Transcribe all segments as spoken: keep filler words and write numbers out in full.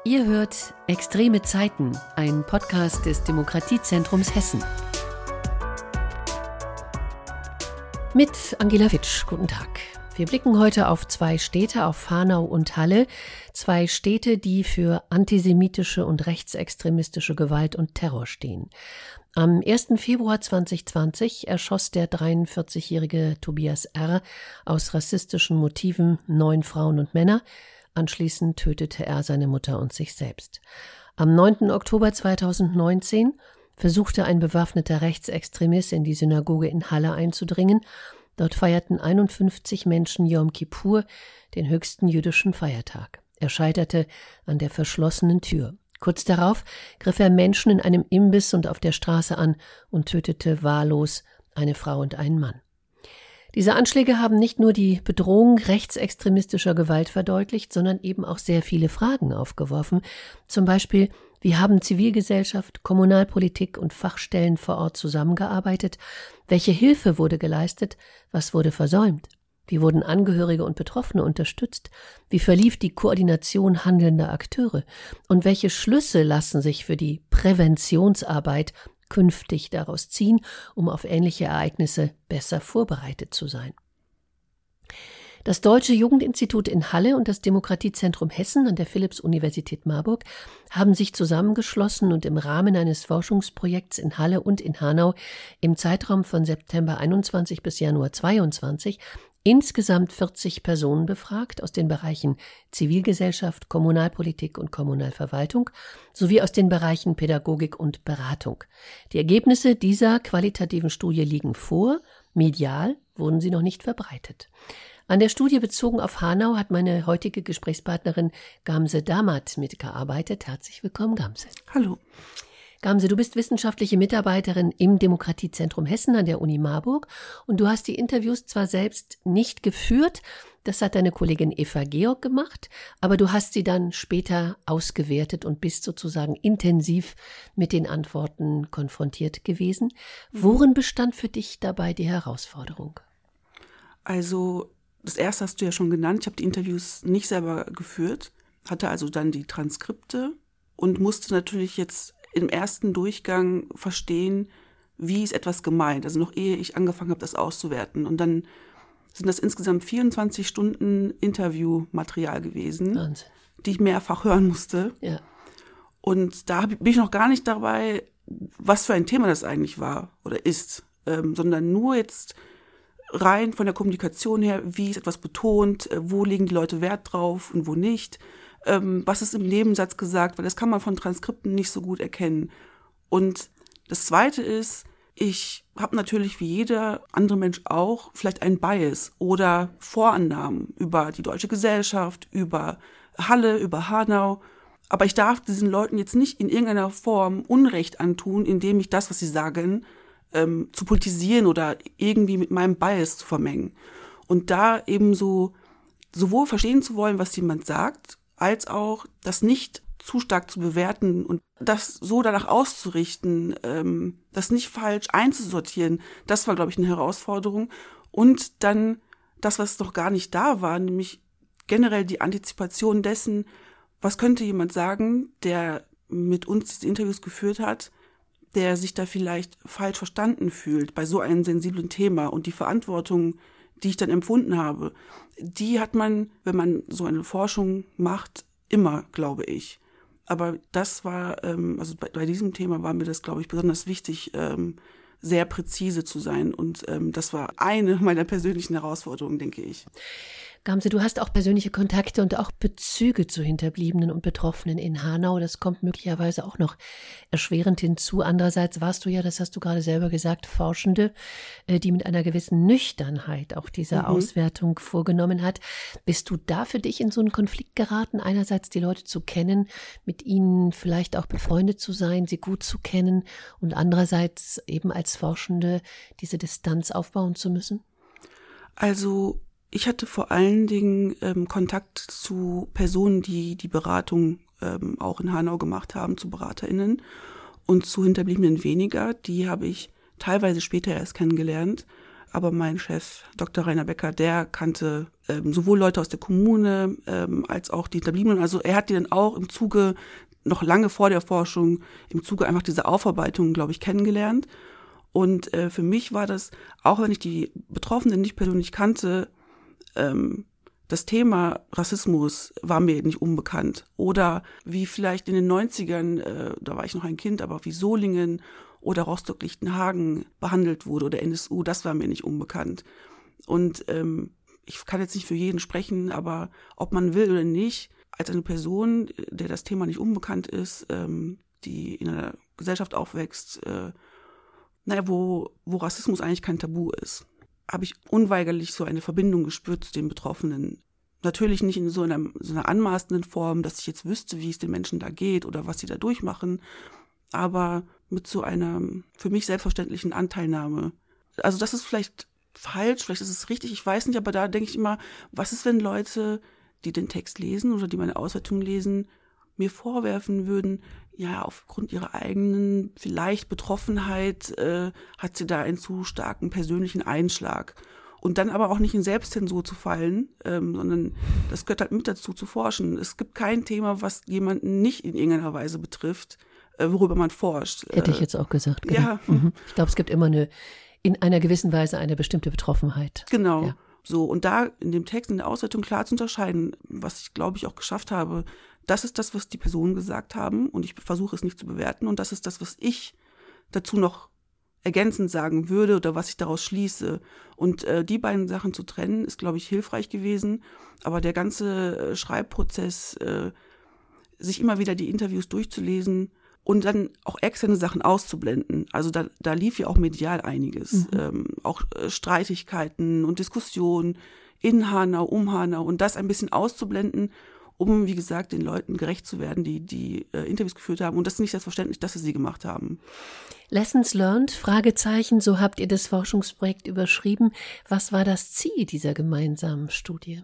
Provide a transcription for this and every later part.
Ihr hört Extreme Zeiten, ein Podcast des Demokratiezentrums Hessen. Mit Angela Witsch, guten Tag. Wir blicken heute auf zwei Städte, auf Hanau und Halle. Zwei Städte, die für antisemitische und rechtsextremistische Gewalt und Terror stehen. Am ersten Februar zweitausendzwanzig erschoss der dreiundvierzigjährige Tobias R. aus rassistischen Motiven neun Frauen und Männer. Anschließend tötete er seine Mutter und sich selbst. Am neunten Oktober zweitausendneunzehn versuchte ein bewaffneter Rechtsextremist in die Synagoge in Halle einzudringen. Dort feierten einundfünfzig Menschen Jom Kippur, den höchsten jüdischen Feiertag. Er scheiterte an der verschlossenen Tür. Kurz darauf griff er Menschen in einem Imbiss und auf der Straße an und tötete wahllos eine Frau und einen Mann. Diese Anschläge haben nicht nur die Bedrohung rechtsextremistischer Gewalt verdeutlicht, sondern eben auch sehr viele Fragen aufgeworfen. Zum Beispiel, wie haben Zivilgesellschaft, Kommunalpolitik und Fachstellen vor Ort zusammengearbeitet? Welche Hilfe wurde geleistet? Was wurde versäumt? Wie wurden Angehörige und Betroffene unterstützt? Wie verlief die Koordination handelnder Akteure? Und welche Schlüsse lassen sich für die Präventionsarbeit künftig daraus ziehen, um auf ähnliche Ereignisse besser vorbereitet zu sein? Das Deutsche Jugendinstitut in Halle und das Demokratiezentrum Hessen an der Philipps-Universität Marburg haben sich zusammengeschlossen und im Rahmen eines Forschungsprojekts in Halle und in Hanau im Zeitraum von September einundzwanzig bis Januar zweiundzwanzig insgesamt vierzig Personen befragt aus den Bereichen Zivilgesellschaft, Kommunalpolitik und Kommunalverwaltung sowie aus den Bereichen Pädagogik und Beratung. Die Ergebnisse dieser qualitativen Studie liegen vor. Medial wurden sie noch nicht verbreitet. An der Studie bezogen auf Hanau hat meine heutige Gesprächspartnerin Gamse Damat mitgearbeitet. Herzlich willkommen, Gamse. Hallo. Gamse, du bist wissenschaftliche Mitarbeiterin im Demokratiezentrum Hessen an der Uni Marburg und du hast die Interviews zwar selbst nicht geführt, das hat deine Kollegin Eva Georg gemacht, aber du hast sie dann später ausgewertet und bist sozusagen intensiv mit den Antworten konfrontiert gewesen. Worin bestand für dich dabei die Herausforderung? Also das erste hast du ja schon genannt, ich habe die Interviews nicht selber geführt, hatte also dann die Transkripte und musste natürlich jetzt im ersten Durchgang verstehen, wie ist etwas gemeint, also noch ehe ich angefangen habe, das auszuwerten. Und dann sind das insgesamt vierundzwanzig Stunden Interviewmaterial gewesen, Wahnsinn, die ich mehrfach hören musste. Ja. Und da bin ich noch gar nicht dabei, was für ein Thema das eigentlich war oder ist, ähm, sondern nur jetzt rein von der Kommunikation her, wie ist etwas betont, wo legen die Leute Wert drauf und wo nicht, ähm, was ist im Nebensatz gesagt, weil das kann man von Transkripten nicht so gut erkennen. Und das Zweite ist, ich habe natürlich wie jeder andere Mensch auch vielleicht einen Bias oder Vorannahmen über die deutsche Gesellschaft, über Halle, über Hanau. Aber ich darf diesen Leuten jetzt nicht in irgendeiner Form Unrecht antun, indem ich das, was sie sagen, ähm, zu politisieren oder irgendwie mit meinem Bias zu vermengen. Und da eben so sowohl verstehen zu wollen, was jemand sagt, als auch das nicht zu stark zu bewerten und das so danach auszurichten, ähm, das nicht falsch einzusortieren, das war, glaube ich, eine Herausforderung. Und dann das, was noch gar nicht da war, nämlich generell die Antizipation dessen, was könnte jemand sagen, der mit uns diese Interviews geführt hat, der sich da vielleicht falsch verstanden fühlt bei so einem sensiblen Thema. Und die Verantwortung, die ich dann empfunden habe, die hat man, wenn man so eine Forschung macht, immer, glaube ich. Aber das war, ähm, also bei, bei diesem Thema war mir das, glaube ich, besonders wichtig, ähm, sehr präzise zu sein. Und ähm, das war eine meiner persönlichen Herausforderungen, denke ich. Gamse, du hast auch persönliche Kontakte und auch Bezüge zu Hinterbliebenen und Betroffenen in Hanau. Das kommt möglicherweise auch noch erschwerend hinzu. Andererseits warst du ja, das hast du gerade selber gesagt, Forschende, die mit einer gewissen Nüchternheit auch diese mhm. Auswertung vorgenommen hat. Bist du da für dich in so einen Konflikt geraten, einerseits die Leute zu kennen, mit ihnen vielleicht auch befreundet zu sein, sie gut zu kennen und andererseits eben als Forschende diese Distanz aufbauen zu müssen? Also ich hatte vor allen Dingen ähm, Kontakt zu Personen, die die Beratung ähm, auch in Hanau gemacht haben, zu BeraterInnen und zu Hinterbliebenen weniger. Die habe ich teilweise später erst kennengelernt. Aber mein Chef, Doktor Rainer Becker, der kannte ähm, sowohl Leute aus der Kommune ähm, als auch die Hinterbliebenen. Also er hat die dann auch im Zuge, noch lange vor der Forschung, im Zuge einfach dieser Aufarbeitung, glaube ich, kennengelernt. Und äh, für mich war das, auch wenn ich die Betroffenen nicht persönlich kannte, ähm, das Thema Rassismus war mir nicht unbekannt. Oder wie vielleicht in den neunzigern, äh, da war ich noch ein Kind, aber wie Solingen oder Rostock-Lichtenhagen behandelt wurde oder N S U, das war mir nicht unbekannt. Und ähm, ich kann jetzt nicht für jeden sprechen, aber ob man will oder nicht, als eine Person, der das Thema nicht unbekannt ist, ähm, die in einer Gesellschaft aufwächst, äh, naja, wo, wo Rassismus eigentlich kein Tabu ist, habe ich unweigerlich so eine Verbindung gespürt zu den Betroffenen. Natürlich nicht in so einer, so einer anmaßenden Form, dass ich jetzt wüsste, wie es den Menschen da geht oder was sie da durchmachen, aber mit so einer für mich selbstverständlichen Anteilnahme. Also das ist vielleicht falsch, vielleicht ist es richtig, ich weiß nicht, aber da denke ich immer, was ist, wenn Leute, die den Text lesen oder die meine Auswertung lesen, mir vorwerfen würden, ja, aufgrund ihrer eigenen vielleicht Betroffenheit äh, hat sie da einen zu starken persönlichen Einschlag. Und dann aber auch nicht in Selbstzensur zu fallen, ähm, sondern das gehört halt mit dazu, zu forschen. Es gibt kein Thema, was jemanden nicht in irgendeiner Weise betrifft, äh, worüber man forscht. Hätte ich jetzt auch gesagt. Genau. Ja. Mhm. Ich glaube, es gibt immer eine, in einer gewissen Weise eine bestimmte Betroffenheit. Genau. Ja. So, und da in dem Text, in der Auswertung klar zu unterscheiden, was ich, glaube ich, auch geschafft habe, das ist das, was die Personen gesagt haben und ich versuche es nicht zu bewerten und das ist das, was ich dazu noch ergänzend sagen würde oder was ich daraus schließe. Und äh, die beiden Sachen zu trennen, ist, glaube ich, hilfreich gewesen. Aber der ganze äh, Schreibprozess, äh, sich immer wieder die Interviews durchzulesen und dann auch externe Sachen auszublenden. Also da, da lief ja auch medial einiges. Mhm. Ähm, auch äh, Streitigkeiten und Diskussionen in Hanau, um Hanau und das ein bisschen auszublenden, um, wie gesagt, den Leuten gerecht zu werden, die die äh, Interviews geführt haben. Und das ist nicht selbstverständlich, dass sie sie gemacht haben. Lessons learned, Fragezeichen, so habt ihr das Forschungsprojekt überschrieben. Was war das Ziel dieser gemeinsamen Studie?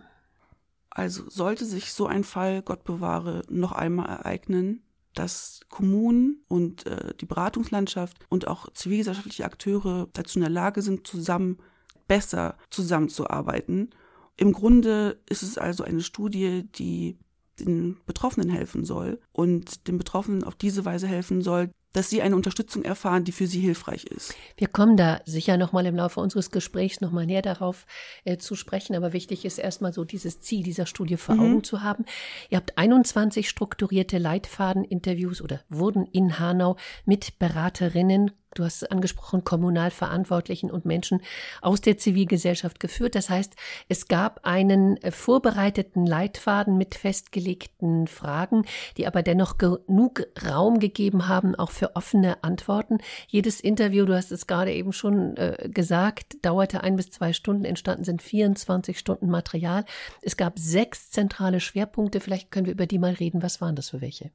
Also sollte sich so ein Fall, Gott bewahre, noch einmal ereignen, dass Kommunen und äh, die Beratungslandschaft und auch zivilgesellschaftliche Akteure dazu in der Lage sind, zusammen besser zusammenzuarbeiten. Im Grunde ist es also eine Studie, die den Betroffenen helfen soll und den Betroffenen auf diese Weise helfen soll, dass sie eine Unterstützung erfahren, die für sie hilfreich ist. Wir kommen da sicher noch mal im Laufe unseres Gesprächs noch mal näher darauf äh, zu sprechen, aber wichtig ist erstmal so dieses Ziel dieser Studie vor mhm. Augen zu haben. Ihr habt einundzwanzig strukturierte Leitfaden-Interviews oder wurden in Hanau mit Beraterinnen, du hast es angesprochen, Kommunalverantwortlichen und Menschen aus der Zivilgesellschaft geführt. Das heißt, es gab einen vorbereiteten Leitfaden mit festgelegten Fragen, die aber dennoch genug Raum gegeben haben, auch für offene Antworten. Jedes Interview, du hast es gerade eben schon äh, gesagt, dauerte ein bis zwei Stunden, entstanden sind vierundzwanzig Stunden Material. Es gab sechs zentrale Schwerpunkte, vielleicht können wir über die mal reden. Was waren das für welche?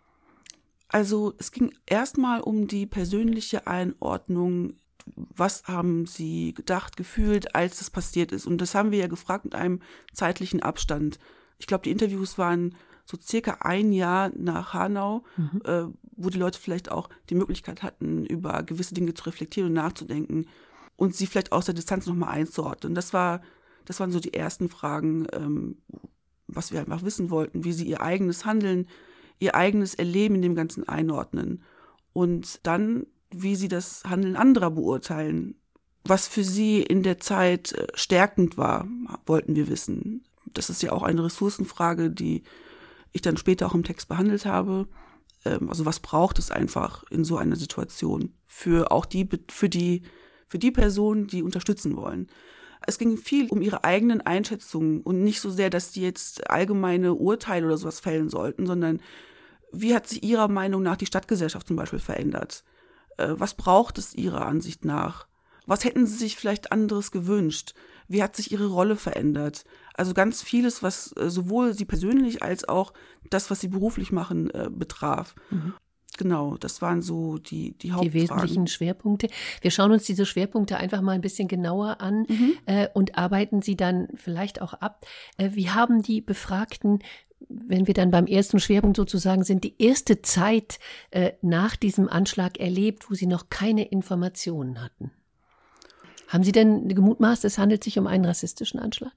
Also es ging erstmal um die persönliche Einordnung. Was haben Sie gedacht, gefühlt, als das passiert ist? Und das haben wir ja gefragt mit einem zeitlichen Abstand. Ich glaube, die Interviews waren so circa ein Jahr nach Hanau, mhm. äh, wo die Leute vielleicht auch die Möglichkeit hatten, über gewisse Dinge zu reflektieren und nachzudenken und sie vielleicht aus der Distanz nochmal einzuordnen. Das war, das waren so die ersten Fragen, ähm, was wir einfach wissen wollten, wie sie ihr eigenes Handeln, ihr eigenes Erleben in dem Ganzen einordnen und dann, wie sie das Handeln anderer beurteilen. Was für sie in der Zeit stärkend war, wollten wir wissen. Das ist ja auch eine Ressourcenfrage, die ich dann später auch im Text behandelt habe. Also was braucht es einfach in so einer Situation für auch die, für die, für die Personen, die unterstützen wollen. Es ging viel um ihre eigenen Einschätzungen und nicht so sehr, dass die jetzt allgemeine Urteile oder sowas fällen sollten, sondern wie hat sich ihrer Meinung nach die Stadtgesellschaft zum Beispiel verändert? Was braucht es ihrer Ansicht nach? Was hätten sie sich vielleicht anderes gewünscht? Wie hat sich ihre Rolle verändert? Also ganz vieles, was sowohl sie persönlich als auch das, was sie beruflich machen, betraf. Mhm. Genau, das waren so die, die Hauptfragen. Die wesentlichen Schwerpunkte. Wir schauen uns diese Schwerpunkte einfach mal ein bisschen genauer an mhm. äh, und arbeiten sie dann vielleicht auch ab. Äh, wie haben die Befragten, wenn wir dann beim ersten Schwerpunkt sozusagen sind, die erste Zeit äh, nach diesem Anschlag erlebt, wo sie noch keine Informationen hatten? Haben Sie denn gemutmaßt, es handelt sich um einen rassistischen Anschlag?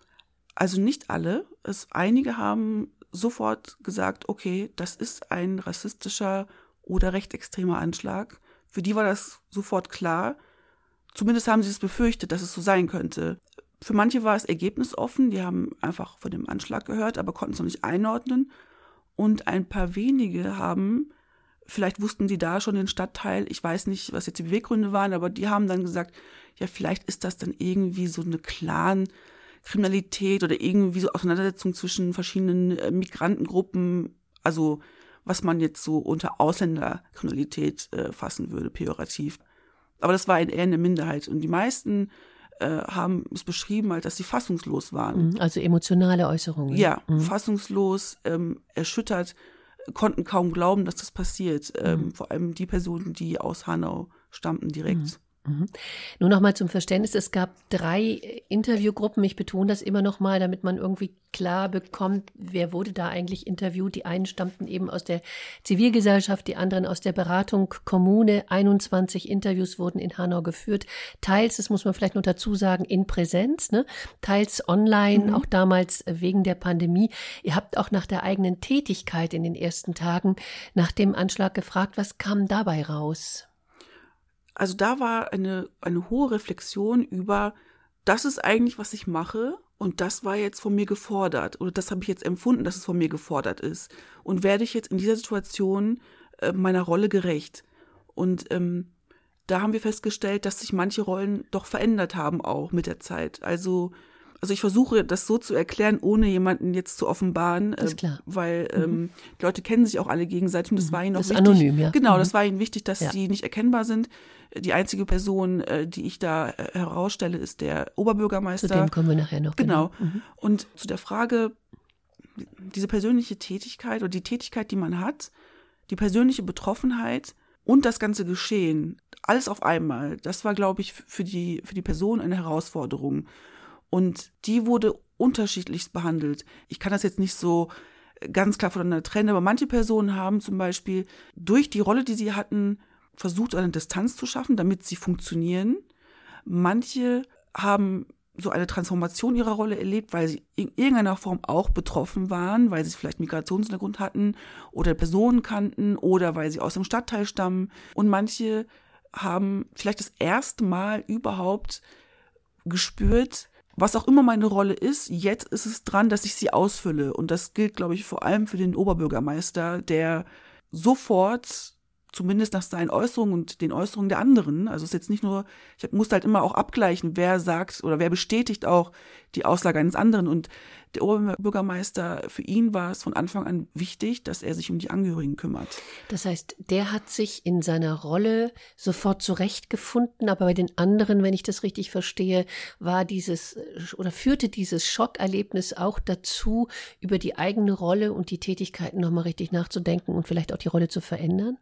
Also nicht alle. Es, einige haben sofort gesagt, okay, das ist ein rassistischer oder rechtsextremer Anschlag. Für die war das sofort klar. Zumindest haben sie es befürchtet, dass es so sein könnte. Für manche war es ergebnisoffen. Die haben einfach von dem Anschlag gehört, aber konnten es noch nicht einordnen. Und ein paar wenige haben, vielleicht wussten die da schon den Stadtteil, ich weiß nicht, was jetzt die Beweggründe waren, aber die haben dann gesagt, ja, vielleicht ist das dann irgendwie so eine Clan-Kriminalität oder irgendwie so Auseinandersetzung zwischen verschiedenen äh, Migrantengruppen, also was man jetzt so unter Ausländerkriminalität äh, fassen würde, pejorativ. Aber das war eher eine Minderheit. Und die meisten äh, haben es beschrieben, halt, dass sie fassungslos waren. Also emotionale Äußerungen. Ja, mhm. fassungslos, ähm, erschüttert, konnten kaum glauben, dass das passiert. Ähm, mhm. Vor allem die Personen, die aus Hanau stammten direkt. Mhm. Mhm. Nur noch mal zum Verständnis, es gab drei Interviewgruppen, ich betone das immer noch mal, damit man irgendwie klar bekommt, wer wurde da eigentlich interviewt. Die einen stammten eben aus der Zivilgesellschaft, die anderen aus der Beratung Kommune. einundzwanzig Interviews wurden in Hanau geführt, teils, das muss man vielleicht noch dazu sagen, in Präsenz, ne? Teils online, mhm. auch damals wegen der Pandemie. Ihr habt auch nach der eigenen Tätigkeit in den ersten Tagen nach dem Anschlag gefragt, was kam dabei raus? Also da war eine, eine hohe Reflexion über, das ist eigentlich, was ich mache und das war jetzt von mir gefordert oder das habe ich jetzt empfunden, dass es von mir gefordert ist und werde ich jetzt in dieser Situation äh, meiner Rolle gerecht. Und ähm, da haben wir festgestellt, dass sich manche Rollen doch verändert haben auch mit der Zeit. Also Also ich versuche, das so zu erklären, ohne jemanden jetzt zu offenbaren, ist klar. Äh, weil mhm. ähm, die Leute kennen sich auch alle gegenseitig und das mhm. war ihnen auch das wichtig. Ist anonym, ja. Genau, mhm. das war ihnen wichtig, dass ja. sie nicht erkennbar sind. Die einzige Person, äh, die ich da äh, herausstelle, ist der Oberbürgermeister. Zu dem kommen wir nachher noch. Genau. genau. Mhm. Und zu der Frage, diese persönliche Tätigkeit oder die Tätigkeit, die man hat, die persönliche Betroffenheit und das ganze Geschehen, alles auf einmal, das war, glaube ich, für die, für die Person eine Herausforderung. Und die wurde unterschiedlichst behandelt. Ich kann das jetzt nicht so ganz klar voneinander trennen, aber manche Personen haben zum Beispiel durch die Rolle, die sie hatten, versucht, eine Distanz zu schaffen, damit sie funktionieren. Manche haben so eine Transformation ihrer Rolle erlebt, weil sie in irgendeiner Form auch betroffen waren, weil sie vielleicht Migrationshintergrund hatten oder Personen kannten oder weil sie aus dem Stadtteil stammen. Und manche haben vielleicht das erste Mal überhaupt gespürt, was auch immer meine Rolle ist, jetzt ist es dran, dass ich sie ausfülle. Und das gilt, glaube ich, vor allem für den Oberbürgermeister, der sofort, zumindest nach seinen Äußerungen und den Äußerungen der anderen, also es ist jetzt nicht nur, ich musste halt immer auch abgleichen, wer sagt oder wer bestätigt auch die Aussage eines anderen. Und der Oberbürgermeister, für ihn war es von Anfang an wichtig, dass er sich um die Angehörigen kümmert. Das heißt, der hat sich in seiner Rolle sofort zurechtgefunden, aber bei den anderen, wenn ich das richtig verstehe, war dieses oder führte dieses Schockerlebnis auch dazu, über die eigene Rolle und die Tätigkeiten nochmal richtig nachzudenken und vielleicht auch die Rolle zu verändern?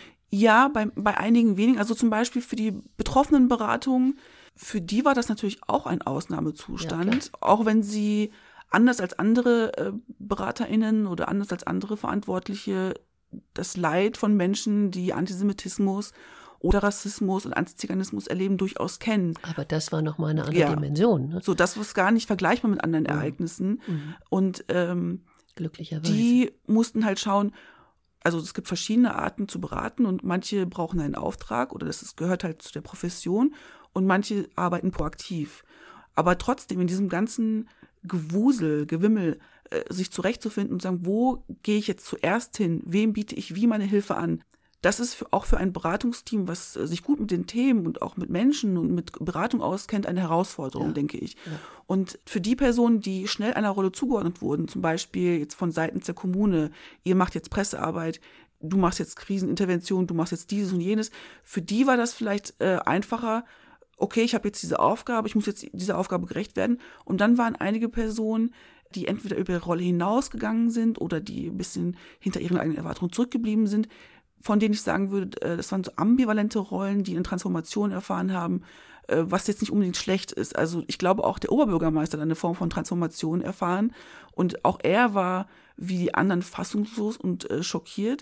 Ja, bei, bei einigen wenigen, also zum Beispiel für die Betroffenenberatung, für die war das natürlich auch ein Ausnahmezustand, ja, auch wenn sie anders als andere äh, BeraterInnen oder anders als andere Verantwortliche das Leid von Menschen, die Antisemitismus oder Rassismus und Antiziganismus erleben, durchaus kennen. Aber das war nochmal eine andere ja. Dimension. Ne? So, das war gar nicht vergleichbar mit anderen mhm. Ereignissen. Mhm. Und ähm, glücklicherweise. Die mussten halt schauen, also es gibt verschiedene Arten zu beraten und manche brauchen einen Auftrag oder das ist, gehört halt zu der Profession und manche arbeiten proaktiv. Aber trotzdem in diesem ganzen Gewusel, Gewimmel, äh, sich zurechtzufinden und sagen, wo gehe ich jetzt zuerst hin? Wem biete ich wie meine Hilfe an? Das ist für, auch für ein Beratungsteam, was äh, sich gut mit den Themen und auch mit Menschen und mit Beratung auskennt, eine Herausforderung, ja. denke ich. Ja. Und für die Personen, die schnell einer Rolle zugeordnet wurden, zum Beispiel jetzt von seitens der Kommune, ihr macht jetzt Pressearbeit, du machst jetzt Krisenintervention, du machst jetzt dieses und jenes, für die war das vielleicht äh, einfacher, okay, ich habe jetzt diese Aufgabe, ich muss jetzt dieser Aufgabe gerecht werden. Und dann waren einige Personen, die entweder über ihre Rolle hinausgegangen sind oder die ein bisschen hinter ihren eigenen Erwartungen zurückgeblieben sind, von denen ich sagen würde, das waren so ambivalente Rollen, die eine Transformation erfahren haben, was jetzt nicht unbedingt schlecht ist. Also ich glaube, auch der Oberbürgermeister hat eine Form von Transformation erfahren und auch er war wie die anderen fassungslos und schockiert.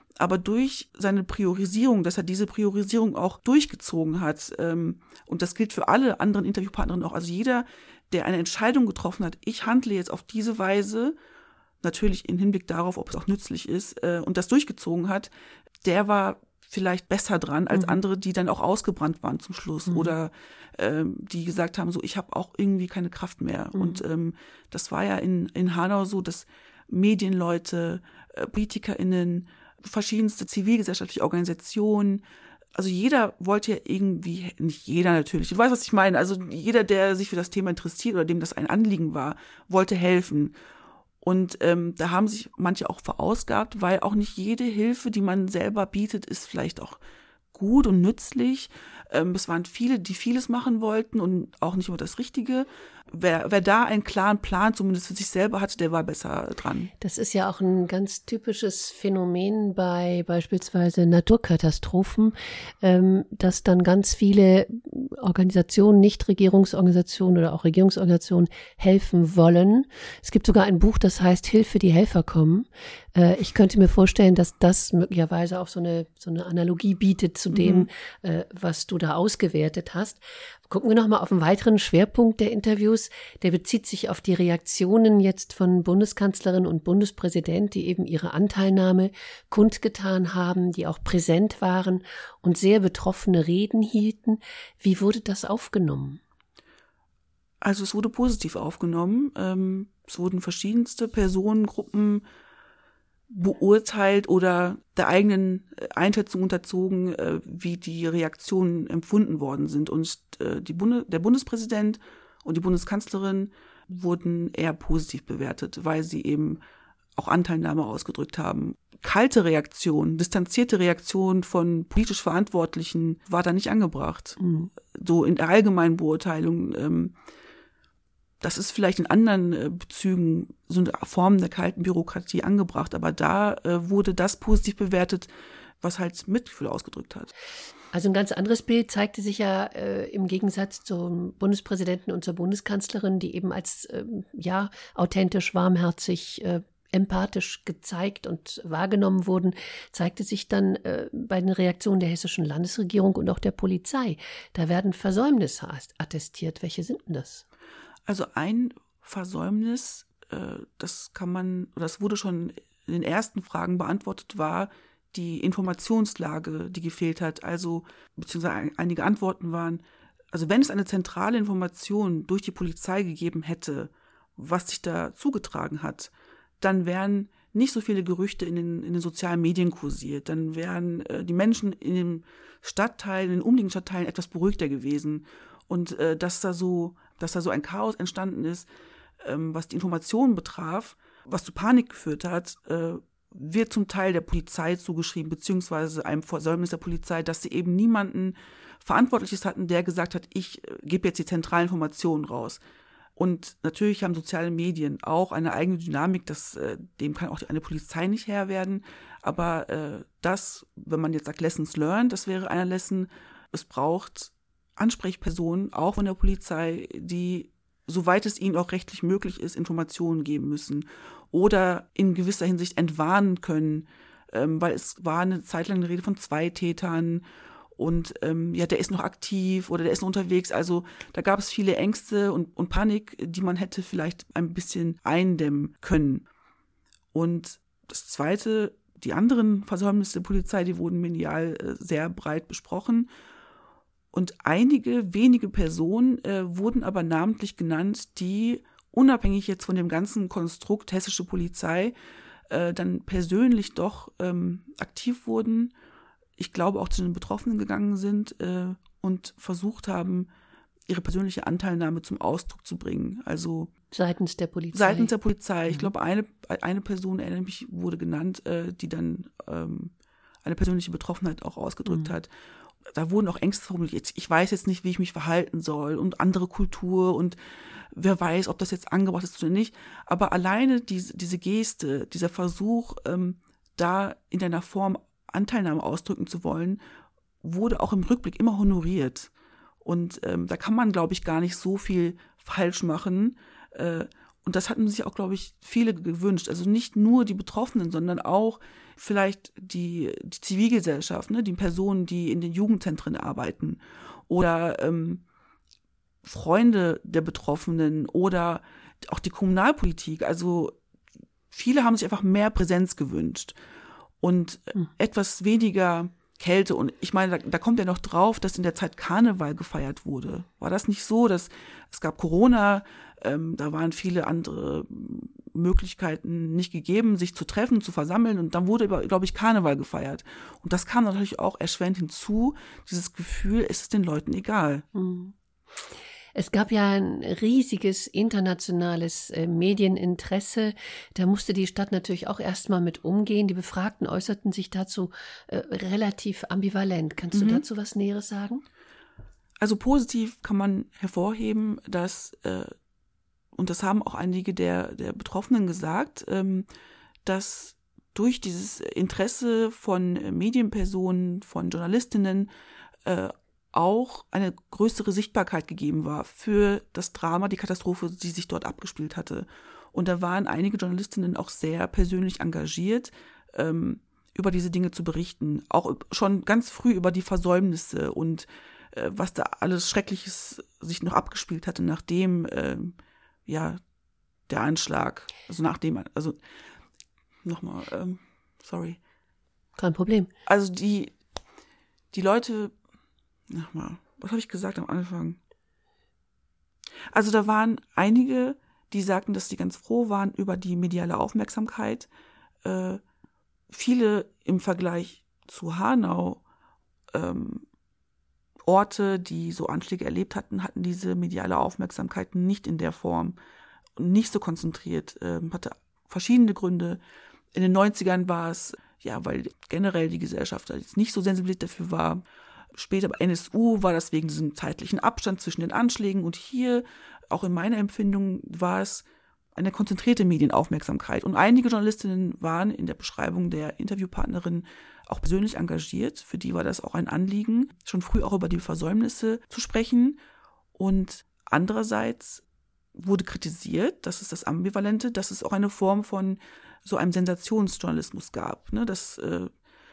Aber durch seine Priorisierung, dass er diese Priorisierung auch durchgezogen hat, ähm, und das gilt für alle anderen Interviewpartnerinnen auch, also jeder, der eine Entscheidung getroffen hat, ich handle jetzt auf diese Weise, natürlich im Hinblick darauf, ob es auch nützlich ist, äh, und das durchgezogen hat, der war vielleicht besser dran als mhm. andere, die dann auch ausgebrannt waren zum Schluss mhm. oder ähm, die gesagt haben, so ich habe auch irgendwie keine Kraft mehr. Mhm. Und ähm, das war ja in, in Hanau so, dass Medienleute, äh, PolitikerInnen, verschiedenste zivilgesellschaftliche Organisationen, also jeder wollte ja irgendwie, nicht jeder natürlich, du weißt, was ich meine, also jeder, der sich für das Thema interessiert oder dem das ein Anliegen war, wollte helfen. Und ähm, da haben sich manche auch verausgabt, weil auch nicht jede Hilfe, die man selber bietet, ist vielleicht auch gut und nützlich. Ähm, es waren viele, die vieles machen wollten und auch nicht immer das Richtige. Wer, wer da einen klaren Plan zumindest für sich selber hatte, der war besser dran. Das ist ja auch ein ganz typisches Phänomen bei beispielsweise Naturkatastrophen, ähm, dass dann ganz viele Organisationen, Nichtregierungsorganisationen oder auch Regierungsorganisationen helfen wollen. Es gibt sogar ein Buch, das heißt Hilfe, die Helfer kommen. Äh, ich könnte mir vorstellen, dass das möglicherweise auch so eine, so eine Analogie bietet zu dem, mhm. äh, was du da ausgewertet hast. Gucken wir nochmal auf einen weiteren Schwerpunkt der Interviews. Der bezieht sich auf die Reaktionen jetzt von Bundeskanzlerin und Bundespräsident, die eben ihre Anteilnahme kundgetan haben, die auch präsent waren und sehr betroffene Reden hielten. Wie wurde das aufgenommen? Also es wurde positiv aufgenommen. Ähm, es wurden verschiedenste Personengruppen beurteilt oder der eigenen Einschätzung unterzogen, äh, wie die Reaktionen empfunden worden sind. Und äh, die Bunde, der Bundespräsident und die Bundeskanzlerin wurden eher positiv bewertet, weil sie eben auch Anteilnahme ausgedrückt haben. Kalte Reaktion, distanzierte Reaktion von politisch Verantwortlichen war da nicht angebracht. Mhm. So in der allgemeinen Beurteilung, ähm, das ist vielleicht in anderen äh, Bezügen so eine Form der kalten Bürokratie angebracht, aber da äh, wurde das positiv bewertet, was halt Mitgefühl ausgedrückt hat. Also ein ganz anderes Bild zeigte sich ja äh, im Gegensatz zum Bundespräsidenten und zur Bundeskanzlerin, die eben als äh, ja authentisch, warmherzig, äh, empathisch gezeigt und wahrgenommen wurden, zeigte sich dann äh, bei den Reaktionen der hessischen Landesregierung und auch der Polizei. Da werden Versäumnisse attestiert. Welche sind denn das? Also ein Versäumnis, äh, das kann man, oder das wurde schon in den ersten Fragen beantwortet, war die Informationslage, die gefehlt hat. Also, beziehungsweise einige Antworten waren, also wenn es eine zentrale Information durch die Polizei gegeben hätte, was sich da zugetragen hat, dann wären nicht so viele Gerüchte in den, in den sozialen Medien kursiert. Dann wären äh, die Menschen in dem Stadtteil, in den umliegenden Stadtteilen etwas beruhigter gewesen. Und äh, dass da so, dass da so ein Chaos entstanden ist, ähm, was die Informationen betraf, was zu Panik geführt hat, äh, wird zum Teil der Polizei zugeschrieben, beziehungsweise einem Versäumnis der Polizei, dass sie eben niemanden Verantwortliches hatten, der gesagt hat, ich äh, gebe jetzt die zentralen Informationen raus. Und natürlich haben soziale Medien auch eine eigene Dynamik, das, äh, dem kann auch eine Polizei nicht Herr werden. Aber äh, das, wenn man jetzt sagt Lessons learned, das wäre eine Lesson, es braucht Ansprechpersonen, auch von der Polizei, die, soweit es ihnen auch rechtlich möglich ist, Informationen geben müssen oder in gewisser Hinsicht entwarnen können, ähm, weil es war eine Zeit lang eine Rede von zwei Tätern und ähm, ja, der ist noch aktiv oder der ist noch unterwegs. Also da gab es viele Ängste und, und Panik, die man hätte vielleicht ein bisschen eindämmen können. Und das Zweite, die anderen Versäumnisse der Polizei, die wurden medial äh, sehr breit besprochen. Und einige wenige Personen äh, wurden aber namentlich genannt, die unabhängig jetzt von dem ganzen Konstrukt hessische Polizei äh, dann persönlich doch ähm, aktiv wurden, ich glaube auch zu den Betroffenen gegangen sind äh, und versucht haben, ihre persönliche Anteilnahme zum Ausdruck zu bringen. Also seitens der Polizei. Seitens der Polizei. Mhm. Ich glaube, eine, eine Person, erinnere mich, wurde genannt, äh, die dann ähm, eine persönliche Betroffenheit auch ausgedrückt mhm. hat. Da wurden auch Ängste formuliert. Ich weiß jetzt nicht, wie ich mich verhalten soll und andere Kultur und wer weiß, ob das jetzt angebracht ist oder nicht. Aber alleine diese, diese Geste, dieser Versuch, ähm, da in einer Form Anteilnahme ausdrücken zu wollen, wurde auch im Rückblick immer honoriert. Und ähm, da kann man, glaube ich, gar nicht so viel falsch machen. Äh, Und das hatten sich auch, glaube ich, viele gewünscht. Also nicht nur die Betroffenen, sondern auch vielleicht die, die Zivilgesellschaft, ne? Die Personen, die in den Jugendzentren arbeiten oder ähm, Freunde der Betroffenen oder auch die Kommunalpolitik. Also viele haben sich einfach mehr Präsenz gewünscht und hm. etwas weniger Kälte. Und ich meine, da, da kommt ja noch drauf, dass in der Zeit Karneval gefeiert wurde. War das nicht so, dass es gab Corona, ähm, da waren viele andere Möglichkeiten nicht gegeben, sich zu treffen, zu versammeln. Und dann wurde, glaube ich, Karneval gefeiert. Und das kam natürlich auch erschwerend hinzu, dieses Gefühl, es ist den Leuten egal. Hm. Es gab ja ein riesiges internationales äh, Medieninteresse. Da musste die Stadt natürlich auch erstmal mit umgehen. Die Befragten äußerten sich dazu äh, relativ ambivalent. Kannst mhm. du dazu was Näheres sagen? Also positiv kann man hervorheben, dass, äh, und das haben auch einige der, der Betroffenen gesagt, ähm, dass durch dieses Interesse von Medienpersonen, von Journalistinnen, äh, auch eine größere Sichtbarkeit gegeben war für das Drama, die Katastrophe, die sich dort abgespielt hatte. Und da waren einige Journalistinnen auch sehr persönlich engagiert, ähm, über diese Dinge zu berichten. Auch schon ganz früh über die Versäumnisse und äh, was da alles Schreckliches sich noch abgespielt hatte, nachdem äh, ja der Anschlag, also nachdem, also nochmal, ähm, sorry. Kein Problem. Also die, die Leute Nochmal, was habe ich gesagt am Anfang? Also da waren einige, die sagten, dass sie ganz froh waren über die mediale Aufmerksamkeit. Äh, viele im Vergleich zu Hanau ähm, Orte, die so Anschläge erlebt hatten, hatten diese mediale Aufmerksamkeit nicht in der Form, nicht so konzentriert, ähm, hatte verschiedene Gründe. In den neunzigern war es, ja, weil generell die Gesellschaft jetzt nicht so sensibilisiert dafür war. Später bei N S U war das wegen diesem zeitlichen Abstand zwischen den Anschlägen und hier, auch in meiner Empfindung, war es eine konzentrierte Medienaufmerksamkeit. Und einige Journalistinnen waren in der Beschreibung der Interviewpartnerin auch persönlich engagiert. Für die war das auch ein Anliegen, schon früh auch über die Versäumnisse zu sprechen. Und andererseits wurde kritisiert, das ist das Ambivalente, dass es auch eine Form von so einem Sensationsjournalismus gab, ne, das äh,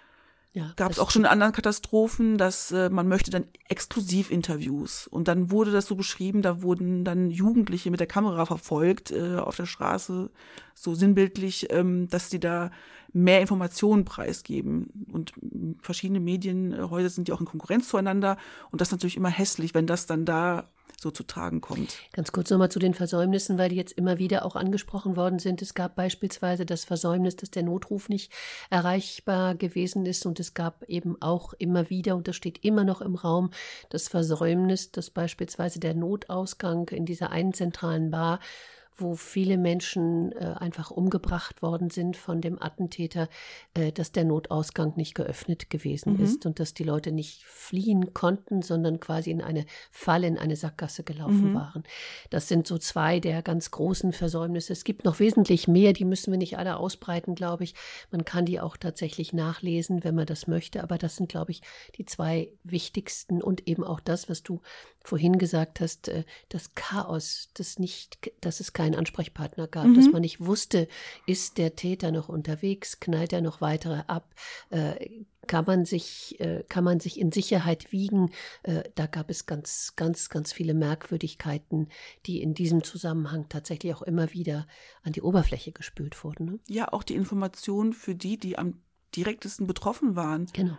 Ja, gab es auch schon in anderen Katastrophen, dass äh, man möchte dann Exklusivinterviews. Und dann wurde das so beschrieben, da wurden dann Jugendliche mit der Kamera verfolgt äh, auf der Straße, so sinnbildlich, ähm, dass die da mehr Informationen preisgeben. Und verschiedene Medienhäuser sind ja auch in Konkurrenz zueinander. Und das ist natürlich immer hässlich, wenn das dann da so zu tragen kommt. Ganz kurz nochmal zu den Versäumnissen, weil die jetzt immer wieder auch angesprochen worden sind. Es gab beispielsweise das Versäumnis, dass der Notruf nicht erreichbar gewesen ist, und es gab eben auch immer wieder, und das steht immer noch im Raum, das Versäumnis, dass beispielsweise der Notausgang in dieser einen zentralen Bar, wo viele Menschen äh, einfach umgebracht worden sind von dem Attentäter, äh, dass der Notausgang nicht geöffnet gewesen mhm. ist und dass die Leute nicht fliehen konnten, sondern quasi in eine Falle, in eine Sackgasse gelaufen mhm. waren. Das sind so zwei der ganz großen Versäumnisse. Es gibt noch wesentlich mehr, die müssen wir nicht alle ausbreiten, glaube ich. Man kann die auch tatsächlich nachlesen, wenn man das möchte, aber das sind, glaube ich, die zwei wichtigsten, und eben auch das, was du vorhin gesagt hast, äh, das Chaos, das nicht, dass es kein Ansprechpartner gab, mhm. dass man nicht wusste, ist der Täter noch unterwegs, knallt er noch weitere ab, äh, kann man sich, äh, kann man sich in Sicherheit wiegen. Äh, da gab es ganz, ganz, ganz viele Merkwürdigkeiten, die in diesem Zusammenhang tatsächlich auch immer wieder an die Oberfläche gespült wurden. Ne? Ja, auch die Informationen für die, die am direktesten betroffen waren. Genau.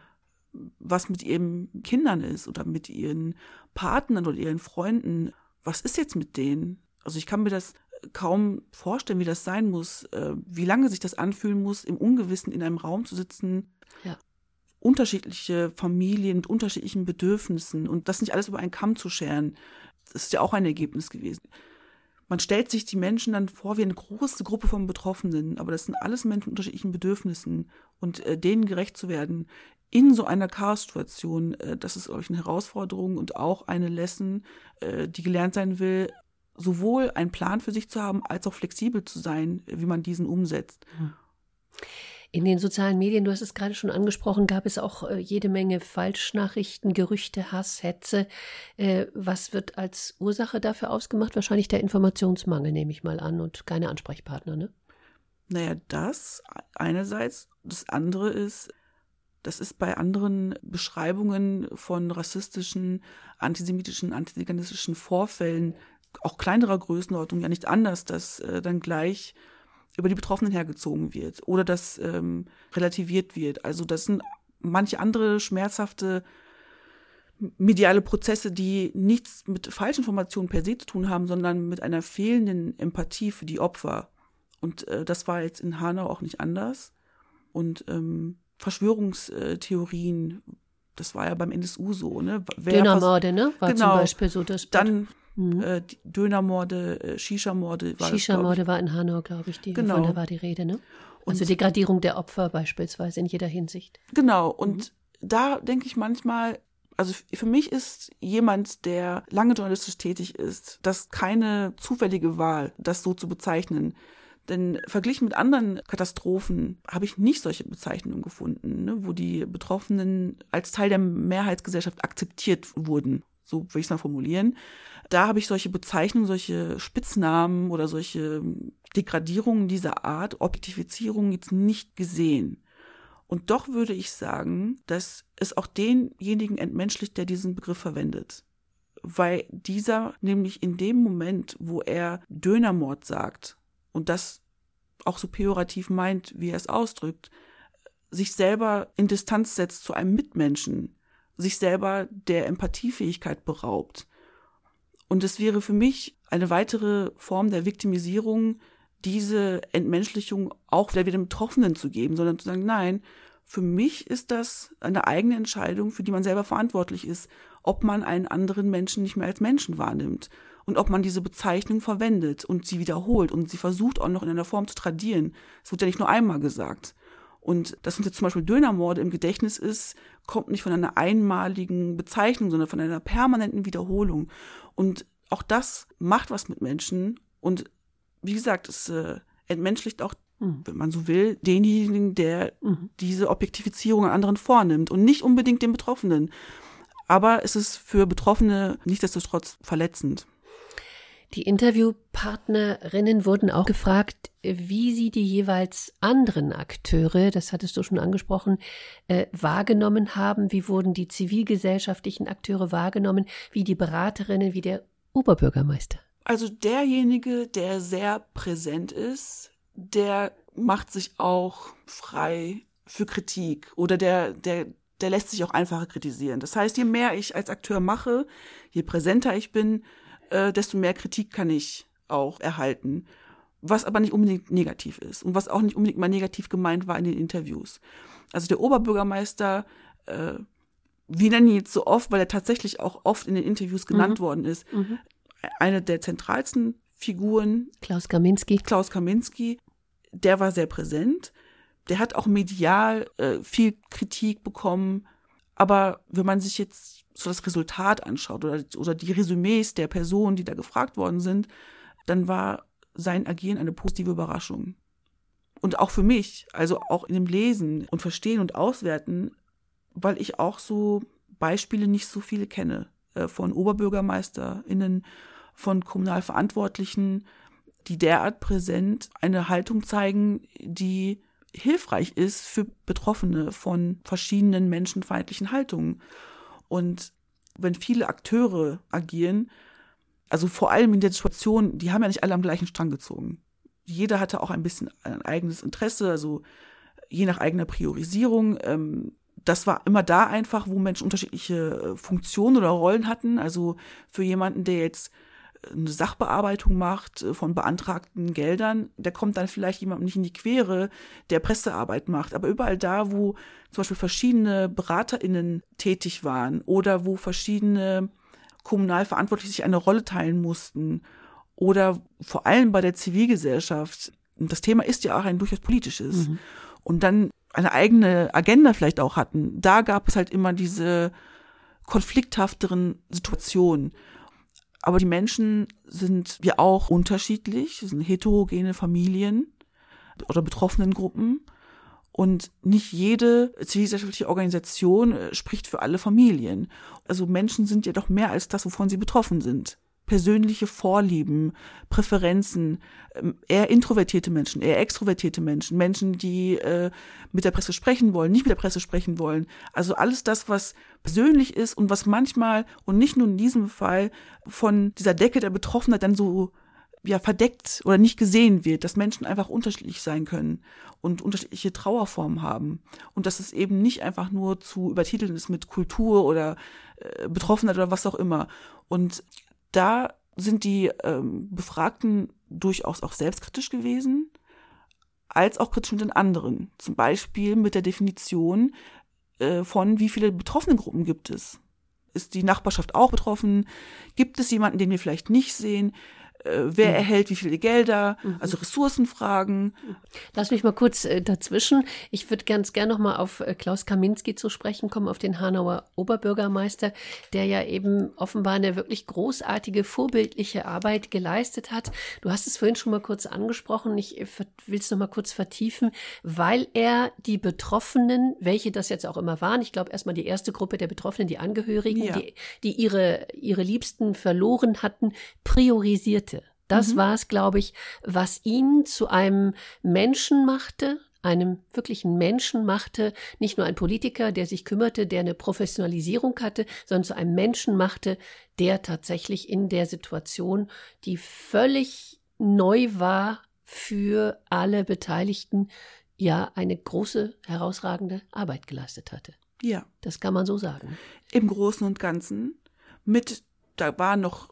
Was mit ihren Kindern ist oder mit ihren Partnern oder ihren Freunden. Was ist jetzt mit denen? Also ich kann mir das kaum vorstellen, wie das sein muss, wie lange sich das anfühlen muss, im Ungewissen in einem Raum zu sitzen. Ja. Unterschiedliche Familien mit unterschiedlichen Bedürfnissen und das nicht alles über einen Kamm zu scheren. Das ist ja auch ein Ergebnis gewesen. Man stellt sich die Menschen dann vor wie eine große Gruppe von Betroffenen, aber das sind alles Menschen mit unterschiedlichen Bedürfnissen und äh, denen gerecht zu werden in so einer Chaos-Situation, äh, das ist, glaube ich, eine Herausforderung und auch eine Lesson, äh, die gelernt sein will, sowohl einen Plan für sich zu haben, als auch flexibel zu sein, wie man diesen umsetzt. In den sozialen Medien, du hast es gerade schon angesprochen, gab es auch äh, jede Menge Falschnachrichten, Gerüchte, Hass, Hetze. Äh, was wird als Ursache dafür ausgemacht? Wahrscheinlich der Informationsmangel, nehme ich mal an, und keine Ansprechpartner, ne? Naja, das einerseits. Das andere ist, das ist bei anderen Beschreibungen von rassistischen, antisemitischen, antiziganistischen Vorfällen, auch kleinerer Größenordnung, ja nicht anders, dass äh, dann gleich über die Betroffenen hergezogen wird oder dass ähm, relativiert wird. Also das sind manche andere schmerzhafte mediale Prozesse, die nichts mit Falschinformationen per se zu tun haben, sondern mit einer fehlenden Empathie für die Opfer. Und äh, das war jetzt in Hanau auch nicht anders. Und ähm, Verschwörungstheorien, das war ja beim N S U so, ne? Wer Dönermorde, ne? War genau, zum Beispiel so das. Dann mhm. äh, die Dönermorde, äh, Shisha-Morde. War Shisha-Morde das, war in Hanau, glaube ich, die, genau. Von der war die Rede, ne? Also und Degradierung der Opfer beispielsweise in jeder Hinsicht. Genau, und mhm. da denke ich manchmal, also für mich ist jemand, der lange journalistisch tätig ist, das keine zufällige Wahl, das so zu bezeichnen. Denn verglichen mit anderen Katastrophen habe ich nicht solche Bezeichnungen gefunden, ne, wo die Betroffenen als Teil der Mehrheitsgesellschaft akzeptiert wurden. So will ich es mal formulieren. Da habe ich solche Bezeichnungen, solche Spitznamen oder solche Degradierungen dieser Art, Objektifizierungen jetzt nicht gesehen. Und doch würde ich sagen, dass es auch denjenigen entmenschlicht, der diesen Begriff verwendet. Weil dieser nämlich in dem Moment, wo er Dönermord sagt, und das auch so pejorativ meint, wie er es ausdrückt, sich selber in Distanz setzt zu einem Mitmenschen, sich selber der Empathiefähigkeit beraubt. Und es wäre für mich eine weitere Form der Viktimisierung, diese Entmenschlichung auch wieder dem Betroffenen zu geben, sondern zu sagen, nein, für mich ist das eine eigene Entscheidung, für die man selber verantwortlich ist, ob man einen anderen Menschen nicht mehr als Menschen wahrnimmt. Und ob man diese Bezeichnung verwendet und sie wiederholt und sie versucht auch noch in einer Form zu tradieren. Es wird ja nicht nur einmal gesagt. Und dass uns jetzt zum Beispiel Dönermorde im Gedächtnis ist, kommt nicht von einer einmaligen Bezeichnung, sondern von einer permanenten Wiederholung. Und auch das macht was mit Menschen. Und wie gesagt, es äh, entmenschlicht auch, mhm. wenn man so will, denjenigen, der mhm. diese Objektifizierung an anderen vornimmt und nicht unbedingt den Betroffenen. Aber es ist für Betroffene nichtsdestotrotz verletzend. Die Interviewpartnerinnen wurden auch gefragt, wie sie die jeweils anderen Akteure, das hattest du schon angesprochen, äh, wahrgenommen haben. Wie wurden die zivilgesellschaftlichen Akteure wahrgenommen, wie die Beraterinnen, wie der Oberbürgermeister? Also derjenige, der sehr präsent ist, der macht sich auch frei für Kritik oder der, der, der lässt sich auch einfacher kritisieren. Das heißt, je mehr ich als Akteur mache, je präsenter ich bin, Äh, desto mehr Kritik kann ich auch erhalten, was aber nicht unbedingt negativ ist und was auch nicht unbedingt mal negativ gemeint war in den Interviews. Also der Oberbürgermeister, äh, wir nennen ihn jetzt so oft, weil er tatsächlich auch oft in den Interviews genannt mhm. worden ist, mhm. eine der zentralsten Figuren. Klaus Kaminski. Klaus Kaminski, der war sehr präsent, der hat auch medial äh, viel Kritik bekommen, aber wenn man sich jetzt so das Resultat anschaut oder, oder die Resümees der Personen, die da gefragt worden sind, dann war sein Agieren eine positive Überraschung. Und auch für mich, also auch in dem Lesen und Verstehen und Auswerten, weil ich auch so Beispiele nicht so viele kenne, äh, von OberbürgermeisterInnen, von Kommunalverantwortlichen, die derart präsent eine Haltung zeigen, die hilfreich ist für Betroffene von verschiedenen menschenfeindlichen Haltungen. Und wenn viele Akteure agieren, also vor allem in der Situation, die haben ja nicht alle am gleichen Strang gezogen. Jeder hatte auch ein bisschen ein eigenes Interesse, also je nach eigener Priorisierung. Das war immer da einfach, wo Menschen unterschiedliche Funktionen oder Rollen hatten. Also für jemanden, der jetzt eine Sachbearbeitung macht von beantragten Geldern, der kommt dann vielleicht jemandem nicht in die Quere, der Pressearbeit macht. Aber überall da, wo zum Beispiel verschiedene BeraterInnen tätig waren oder wo verschiedene Kommunalverantwortliche sich eine Rolle teilen mussten oder vor allem bei der Zivilgesellschaft, und das Thema ist ja auch ein durchaus politisches, mhm. und dann eine eigene Agenda vielleicht auch hatten, da gab es halt immer diese konflikthafteren Situationen. Aber die Menschen sind ja auch unterschiedlich, es sind heterogene Familien oder betroffenen Gruppen. Und nicht jede zivilgesellschaftliche Organisation äh, spricht für alle Familien. Also Menschen sind ja doch mehr als das, wovon sie betroffen sind. Persönliche Vorlieben, Präferenzen, ähm, eher introvertierte Menschen, eher extrovertierte Menschen, Menschen, die äh, mit der Presse sprechen wollen, nicht mit der Presse sprechen wollen. Also alles das, was persönlich ist und was manchmal, und nicht nur in diesem Fall, von dieser Decke der Betroffenheit dann so ja verdeckt oder nicht gesehen wird, dass Menschen einfach unterschiedlich sein können und unterschiedliche Trauerformen haben und dass es eben nicht einfach nur zu übertiteln ist mit Kultur oder äh, Betroffenheit oder was auch immer. Und da sind die ähm, Befragten durchaus auch selbstkritisch gewesen, als auch kritisch mit den anderen. Zum Beispiel mit der Definition äh, von, wie viele Betroffenengruppen gibt es. Ist die Nachbarschaft auch betroffen? Gibt es jemanden, den wir vielleicht nicht sehen? Wer erhält wie viele Gelder, also Ressourcenfragen. Lass mich mal kurz äh, dazwischen. Ich würde ganz gern noch mal auf äh, Klaus Kaminski zu sprechen kommen, auf den Hanauer Oberbürgermeister, der ja eben offenbar eine wirklich großartige, vorbildliche Arbeit geleistet hat. Du hast es vorhin schon mal kurz angesprochen. Ich äh, will es noch mal kurz vertiefen, weil er die Betroffenen, welche das jetzt auch immer waren, ich glaube erstmal die erste Gruppe der Betroffenen, die Angehörigen, ja. die, die ihre, ihre Liebsten verloren hatten, priorisierte. Das mhm. war es, glaube ich, was ihn zu einem Menschen machte, einem wirklichen Menschen machte, nicht nur ein Politiker, der sich kümmerte, der eine Professionalisierung hatte, sondern zu einem Menschen machte, der tatsächlich in der Situation, die völlig neu war für alle Beteiligten, ja eine große, herausragende Arbeit geleistet hatte. Ja. Das kann man so sagen. Im Großen und Ganzen. Mit, da war noch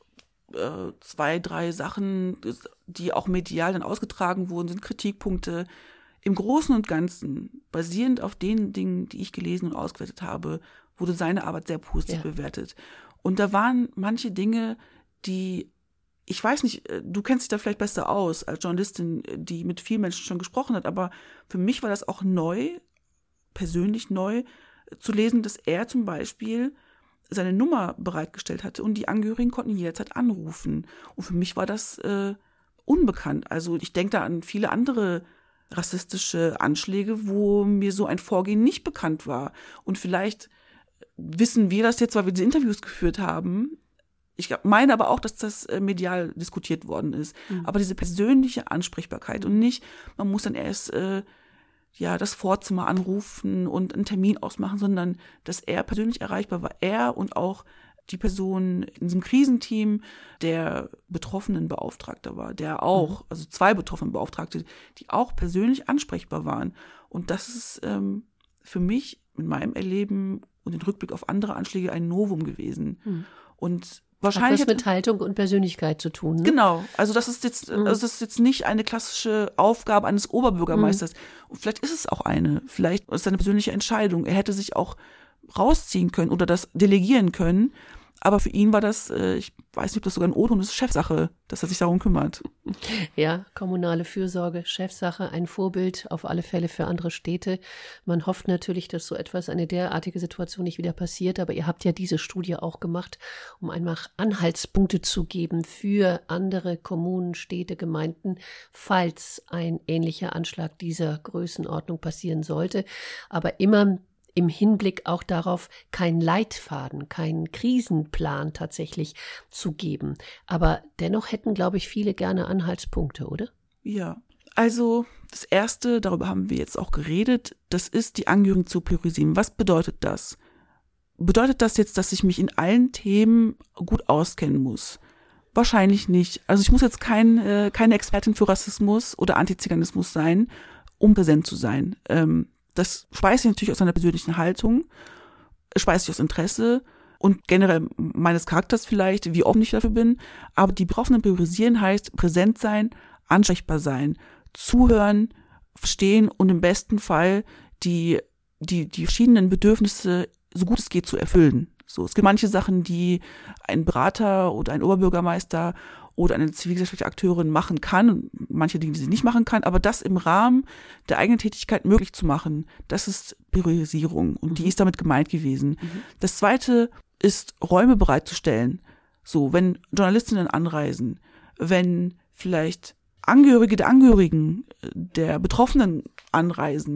zwei, drei Sachen, die auch medial dann ausgetragen wurden, sind Kritikpunkte. Im Großen und Ganzen, basierend auf den Dingen, die ich gelesen und ausgewertet habe, wurde seine Arbeit sehr positiv ja. bewertet. Und da waren manche Dinge, die, ich weiß nicht, du kennst dich da vielleicht besser aus als Journalistin, die mit vielen Menschen schon gesprochen hat, aber für mich war das auch neu, persönlich neu, zu lesen, dass er zum Beispiel seine Nummer bereitgestellt hatte und die Angehörigen konnten ihn jederzeit anrufen. Und für mich war das äh, unbekannt. Also ich denke da an viele andere rassistische Anschläge, wo mir so ein Vorgehen nicht bekannt war. Und vielleicht wissen wir das jetzt, weil wir diese Interviews geführt haben. Ich meine aber auch, dass das äh, medial diskutiert worden ist. Mhm. Aber diese persönliche Ansprechbarkeit und nicht, man muss dann erst äh, ja, das Vorzimmer anrufen und einen Termin ausmachen, sondern dass er persönlich erreichbar war. Er und auch die Person in diesem Krisenteam, der Betroffenenbeauftragter war, der auch, mhm. also zwei Betroffenenbeauftragte, die auch persönlich ansprechbar waren. Und das ist ähm, für mich mit meinem Erleben und den Rückblick auf andere Anschläge ein Novum gewesen. Mhm. Und wahrscheinlich hat was mit Haltung und Persönlichkeit zu tun. Ne? Genau, also das ist jetzt, mhm. also das ist jetzt nicht eine klassische Aufgabe eines Oberbürgermeisters. Mhm. Und vielleicht ist es auch eine, vielleicht ist es eine persönliche Entscheidung. Er hätte sich auch rausziehen können oder das delegieren können. Aber für ihn war das, äh, ich weiß nicht, ob das sogar ein O-Ton ist, Chefsache, dass er sich darum kümmert. Ja, kommunale Fürsorge, Chefsache, ein Vorbild auf alle Fälle für andere Städte. Man hofft natürlich, dass so etwas, eine derartige Situation nicht wieder passiert. Aber ihr habt ja diese Studie auch gemacht, um einfach Anhaltspunkte zu geben für andere Kommunen, Städte, Gemeinden, falls ein ähnlicher Anschlag dieser Größenordnung passieren sollte. Aber immer im Hinblick auch darauf, keinen Leitfaden, keinen Krisenplan tatsächlich zu geben. Aber dennoch hätten, glaube ich, viele gerne Anhaltspunkte, oder? Ja, also das Erste, darüber haben wir jetzt auch geredet, das ist, die Angehörigen zu priorisieren. Was bedeutet das? Bedeutet das jetzt, dass ich mich in allen Themen gut auskennen muss? Wahrscheinlich nicht. Also ich muss jetzt kein, äh, keine Expertin für Rassismus oder Antiziganismus sein, um präsent zu sein. Ähm, Das speist sich natürlich aus einer persönlichen Haltung, speist sich aus Interesse und generell meines Charakters vielleicht, wie offen ich dafür bin. Aber die Betroffenen priorisieren heißt präsent sein, ansprechbar sein, zuhören, verstehen und im besten Fall die, die, die verschiedenen Bedürfnisse so gut es geht zu erfüllen. So, es gibt manche Sachen, die ein Berater oder ein Oberbürgermeister oder eine zivilgesellschaftliche Akteurin machen kann und manche Dinge, die sie nicht machen kann, aber das im Rahmen der eigenen Tätigkeit möglich zu machen, das ist Priorisierung und mhm. die ist damit gemeint gewesen. Mhm. Das Zweite ist, Räume bereitzustellen. So, wenn Journalistinnen anreisen, wenn vielleicht Angehörige der Angehörigen der Betroffenen anreisen,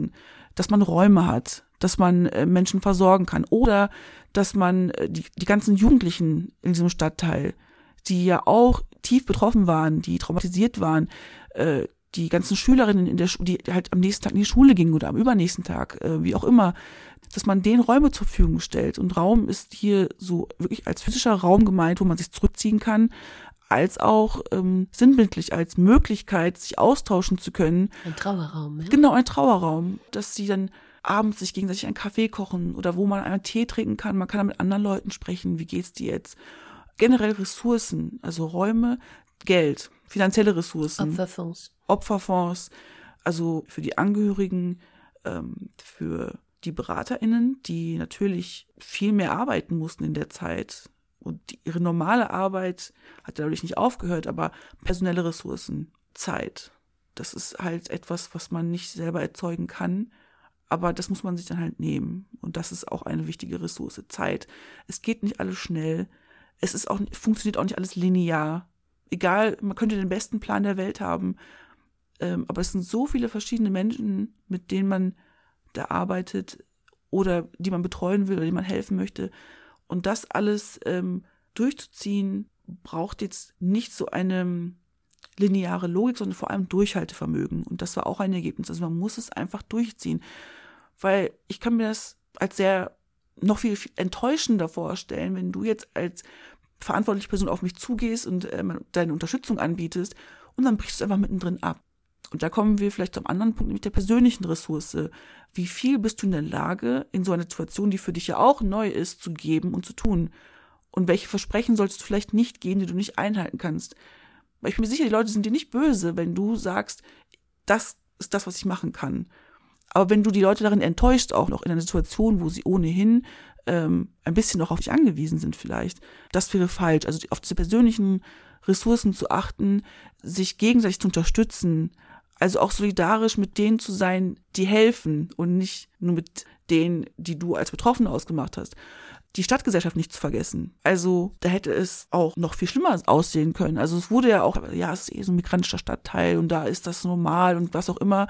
dass man Räume hat, dass man äh, Menschen versorgen kann oder dass man äh, die, die ganzen Jugendlichen in diesem Stadtteil, die ja auch tief betroffen waren, die traumatisiert waren, äh, die ganzen Schülerinnen in der Schule, die halt am nächsten Tag in die Schule gingen oder am übernächsten Tag, äh, wie auch immer, dass man denen Räume zur Verfügung stellt. Und Raum ist hier so wirklich als physischer Raum gemeint, wo man sich zurückziehen kann, als auch ähm, sinnbildlich als Möglichkeit, sich austauschen zu können. Ein Trauerraum, ja? Genau, ein Trauerraum, dass sie dann abends sich gegenseitig einen Kaffee kochen oder wo man einen Tee trinken kann. Man kann dann mit anderen Leuten sprechen, wie geht's dir jetzt? Generell Ressourcen, also Räume, Geld, finanzielle Ressourcen. Opferfonds. Opferfonds, also für die Angehörigen, ähm, für die BeraterInnen, die natürlich viel mehr arbeiten mussten in der Zeit. Und die, ihre normale Arbeit hat dadurch nicht aufgehört, aber personelle Ressourcen, Zeit, das ist halt etwas, was man nicht selber erzeugen kann, aber das muss man sich dann halt nehmen. Und das ist auch eine wichtige Ressource, Zeit. Es geht nicht alles schnell, es ist auch, funktioniert auch nicht alles linear. Egal, man könnte den besten Plan der Welt haben, ähm, aber es sind so viele verschiedene Menschen, mit denen man da arbeitet oder die man betreuen will oder die man helfen möchte. Und das alles ähm, durchzuziehen, braucht jetzt nicht so eine lineare Logik, sondern vor allem Durchhaltevermögen. Und das war auch ein Ergebnis. Also man muss es einfach durchziehen. Weil ich kann mir das als sehr noch viel, viel enttäuschender vorstellen, wenn du jetzt als verantwortliche Person auf mich zugehst und äh, deine Unterstützung anbietest und dann brichst du einfach mittendrin ab. Und da kommen wir vielleicht zum anderen Punkt, nämlich der persönlichen Ressource. Wie viel bist du in der Lage, in so einer Situation, die für dich ja auch neu ist, zu geben und zu tun? Und welche Versprechen solltest du vielleicht nicht geben, die du nicht einhalten kannst? Weil ich bin mir sicher, die Leute sind dir nicht böse, wenn du sagst, das ist das, was ich machen kann. Aber wenn du die Leute darin enttäuscht, auch noch in einer Situation, wo sie ohnehin ähm, ein bisschen noch auf dich angewiesen sind vielleicht, das wäre falsch. Also auf diese persönlichen Ressourcen zu achten, sich gegenseitig zu unterstützen, also auch solidarisch mit denen zu sein, die helfen und nicht nur mit denen, die du als Betroffene ausgemacht hast. Die Stadtgesellschaft nicht zu vergessen. Also da hätte es auch noch viel schlimmer aussehen können. Also es wurde ja auch, ja, es ist eh so ein migrantischer Stadtteil und da ist das normal und was auch immer.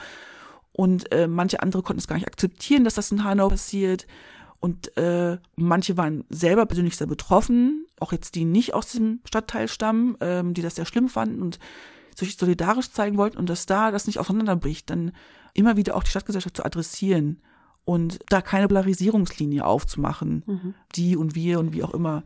Und äh, manche andere konnten es gar nicht akzeptieren, dass das in Hanau passiert. Und äh, manche waren selber persönlich sehr betroffen, auch jetzt die nicht aus diesem Stadtteil stammen, ähm, die das sehr schlimm fanden und sich solidarisch zeigen wollten und dass da das nicht auseinanderbricht, dann immer wieder auch die Stadtgesellschaft zu adressieren und da keine Polarisierungslinie aufzumachen, mhm. die und wir und wie auch immer.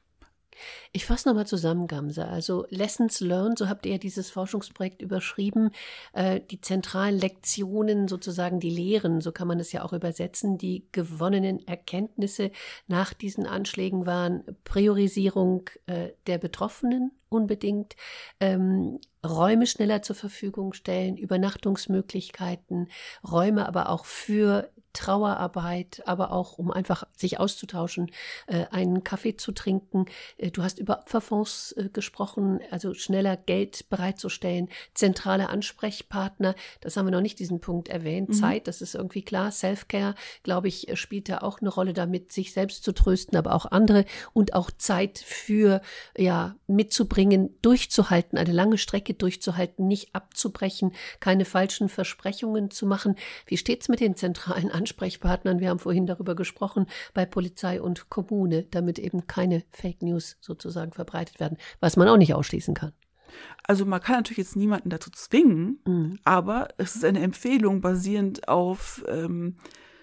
Ich fasse nochmal zusammen, Gamse. Also Lessons learned, so habt ihr ja dieses Forschungsprojekt überschrieben, äh, die zentralen Lektionen, sozusagen die Lehren, so kann man es ja auch übersetzen, die gewonnenen Erkenntnisse nach diesen Anschlägen waren Priorisierung äh, der Betroffenen unbedingt, ähm, Räume schneller zur Verfügung stellen, Übernachtungsmöglichkeiten, Räume aber auch für Trauerarbeit, aber auch um einfach sich auszutauschen, äh, einen Kaffee zu trinken. Äh, du hast über Opferfonds äh, gesprochen, also schneller Geld bereitzustellen, zentrale Ansprechpartner, das haben wir noch nicht diesen Punkt erwähnt, mhm. Zeit, das ist irgendwie klar, Self-Care, glaube ich, spielt da auch eine Rolle damit, sich selbst zu trösten, aber auch andere und auch Zeit für, ja, mitzubringen, durchzuhalten, eine lange Strecke durchzuhalten, nicht abzubrechen, keine falschen Versprechungen zu machen. Wie steht's mit den zentralen Ansprechpartnern? Wir haben vorhin darüber gesprochen, bei Polizei und Kommune, damit eben keine Fake News sozusagen verbreitet werden, was man auch nicht ausschließen kann. Also man kann natürlich jetzt niemanden dazu zwingen, mhm. aber es ist eine Empfehlung basierend auf ähm,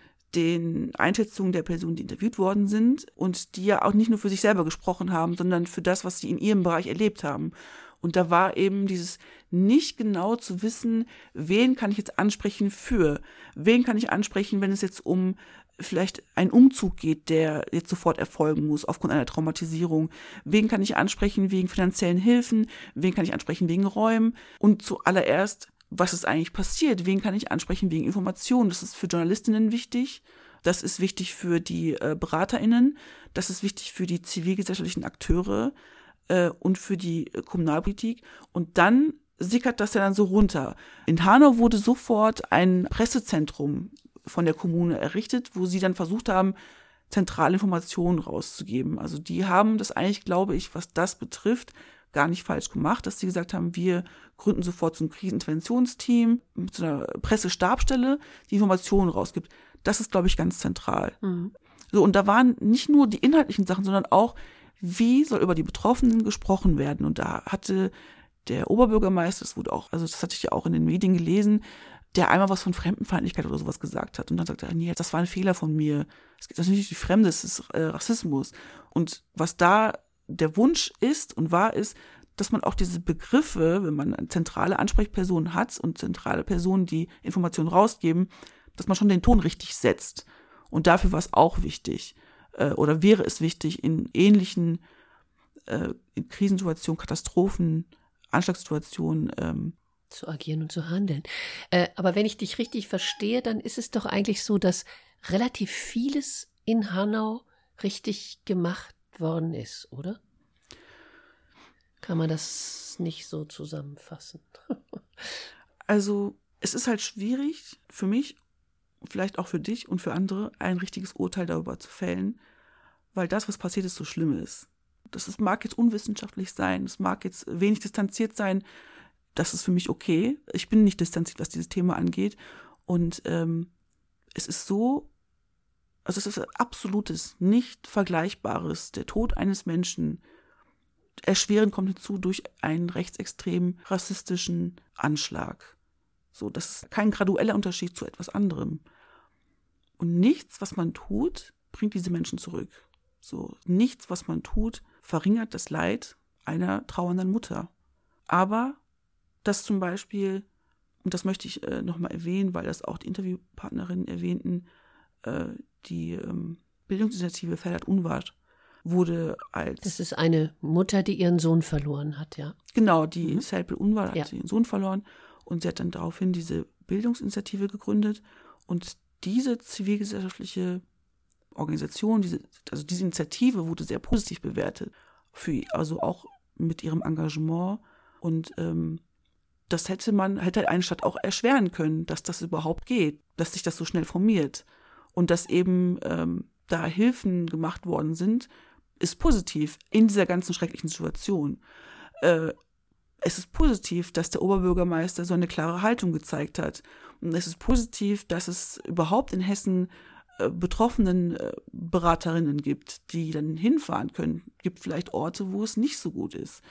den Einschätzungen der Personen, die interviewt worden sind und die ja auch nicht nur für sich selber gesprochen haben, sondern für das, was sie in ihrem Bereich erlebt haben. Und da war eben dieses nicht genau zu wissen, wen kann ich jetzt ansprechen für, wen kann ich ansprechen, wenn es jetzt um vielleicht einen Umzug geht, der jetzt sofort erfolgen muss aufgrund einer Traumatisierung. Wen kann ich ansprechen wegen finanziellen Hilfen, wen kann ich ansprechen wegen Räumen und zuallererst, was ist eigentlich passiert, wen kann ich ansprechen wegen Informationen. Das ist für Journalistinnen wichtig, das ist wichtig für die äh, BeraterInnen, das ist wichtig für die zivilgesellschaftlichen Akteure, und für die Kommunalpolitik. Und dann sickert das ja dann so runter. In Hanau wurde sofort ein Pressezentrum von der Kommune errichtet, wo sie dann versucht haben, zentrale Informationen rauszugeben. Also die haben das eigentlich, glaube ich, was das betrifft, gar nicht falsch gemacht, dass sie gesagt haben, wir gründen sofort so ein Kriseninterventionsteam mit so einer Pressestabstelle, die Informationen rausgibt. Das ist, glaube ich, ganz zentral. Mhm. So, und da waren nicht nur die inhaltlichen Sachen, sondern auch, wie soll über die Betroffenen gesprochen werden. Und da hatte der Oberbürgermeister, das wurde auch, also das hatte ich ja auch in den Medien gelesen, der einmal was von Fremdenfeindlichkeit oder sowas gesagt hat. Und dann sagte er, nee, das war ein Fehler von mir. Es geht natürlich nicht die Fremde, es ist äh, Rassismus. Und was da der Wunsch ist und wahr ist, dass man auch diese Begriffe, wenn man eine zentrale Ansprechperson hat und zentrale Personen, die Informationen rausgeben, dass man schon den Ton richtig setzt. Und dafür war es auch wichtig, äh, oder wäre es wichtig, in ähnlichen äh, in Krisensituationen, Katastrophen, Anschlagssituationen ähm, zu agieren und zu handeln. Äh, aber wenn ich dich richtig verstehe, dann ist es doch eigentlich so, dass relativ vieles in Hanau richtig gemacht worden ist, oder? Kann man das nicht so zusammenfassen? Also es ist halt schwierig für mich, vielleicht auch für dich und für andere, ein richtiges Urteil darüber zu fällen, weil das, was passiert ist, so schlimm ist. Das ist, mag jetzt unwissenschaftlich sein, es mag jetzt wenig distanziert sein, das ist für mich okay. Ich bin nicht distanziert, was dieses Thema angeht. Und ähm, es ist so, also es ist ein absolutes, nicht Vergleichbares. Der Tod eines Menschen, erschwerend kommt hinzu durch einen rechtsextremen, rassistischen Anschlag. So, das ist kein gradueller Unterschied zu etwas anderem. Und nichts, was man tut, bringt diese Menschen zurück. So, nichts, was man tut, verringert das Leid einer trauernden Mutter. Aber dass zum Beispiel, und das möchte ich äh, nochmal erwähnen, weil das auch die Interviewpartnerinnen erwähnten, äh, die ähm, Bildungsinitiative Ferhat Unvar wurde als... Das ist eine Mutter, die ihren Sohn verloren hat, ja. Genau, die mhm. Serpil Unvar hat ja. ihren Sohn verloren und sie hat dann daraufhin diese Bildungsinitiative gegründet und diese zivilgesellschaftliche Organisation, diese, also diese Initiative wurde sehr positiv bewertet, für, also auch mit ihrem Engagement und ähm, das hätte man, hätte eine Stadt auch erschweren können, dass das überhaupt geht, dass sich das so schnell formiert. Und dass eben ähm, da Hilfen gemacht worden sind, ist positiv in dieser ganzen schrecklichen Situation. Äh, es ist positiv, dass der Oberbürgermeister so eine klare Haltung gezeigt hat. Und es ist positiv, dass es überhaupt in Hessen äh, betroffenen äh, Beraterinnen gibt, die dann hinfahren können. Es gibt vielleicht Orte, wo es nicht so gut ist.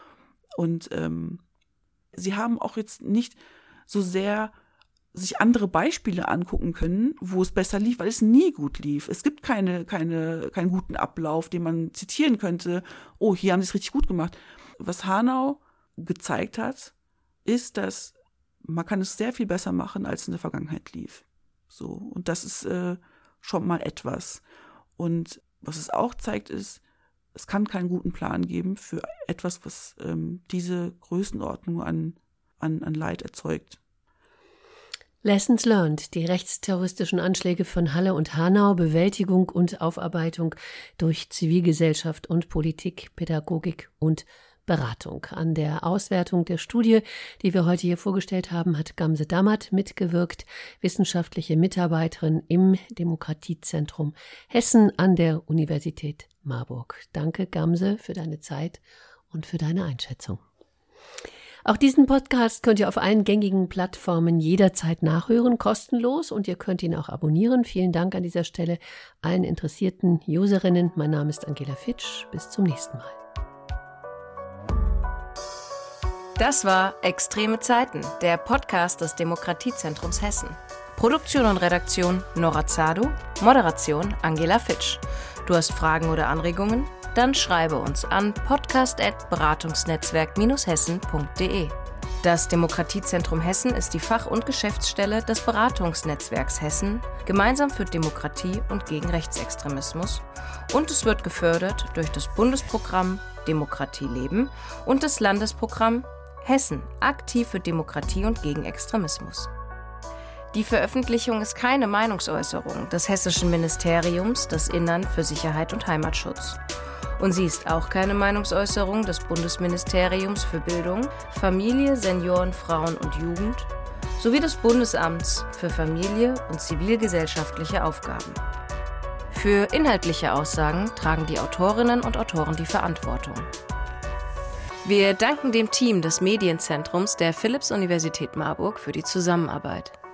Und ähm, sie haben auch jetzt nicht so sehr sich andere Beispiele angucken können, wo es besser lief, weil es nie gut lief. Es gibt keine, keine, keinen guten Ablauf, den man zitieren könnte. Oh, hier haben sie es richtig gut gemacht. Was Hanau gezeigt hat, ist, dass man kann es sehr viel besser machen, als in der Vergangenheit lief. So, und das ist äh, schon mal etwas. Und was es auch zeigt, ist, es kann keinen guten Plan geben für etwas, was ähm, diese Größenordnung an, an, an Leid erzeugt. Lessons learned, die rechtsterroristischen Anschläge von Halle und Hanau, Bewältigung und Aufarbeitung durch Zivilgesellschaft und Politik, Pädagogik und Beratung. An der Auswertung der Studie, die wir heute hier vorgestellt haben, hat Gamse Dammert mitgewirkt, wissenschaftliche Mitarbeiterin im Demokratiezentrum Hessen an der Universität Marburg. Danke, Gamse, für deine Zeit und für deine Einschätzung. Auch diesen Podcast könnt ihr auf allen gängigen Plattformen jederzeit nachhören, kostenlos, und ihr könnt ihn auch abonnieren. Vielen Dank an dieser Stelle allen interessierten Userinnen. Mein Name ist Angela Fitsch. Bis zum nächsten Mal. Das war Extreme Zeiten, der Podcast des Demokratiezentrums Hessen. Produktion und Redaktion Nora Zadu, Moderation Angela Fitsch. Du hast Fragen oder Anregungen? Dann schreibe uns an podcast at beratungsnetzwerk hessen punkt de. Das Demokratiezentrum Hessen ist die Fach- und Geschäftsstelle des Beratungsnetzwerks Hessen, gemeinsam für Demokratie und gegen Rechtsextremismus, und es wird gefördert durch das Bundesprogramm Demokratie leben und das Landesprogramm Hessen aktiv für Demokratie und gegen Extremismus. Die Veröffentlichung ist keine Meinungsäußerung des Hessischen Ministeriums des Innern für Sicherheit und Heimatschutz. Und sie ist auch keine Meinungsäußerung des Bundesministeriums für Bildung, Familie, Senioren, Frauen und Jugend sowie des Bundesamts für Familie und zivilgesellschaftliche Aufgaben. Für inhaltliche Aussagen tragen die Autorinnen und Autoren die Verantwortung. Wir danken dem Team des Medienzentrums der Philipps-Universität Marburg für die Zusammenarbeit.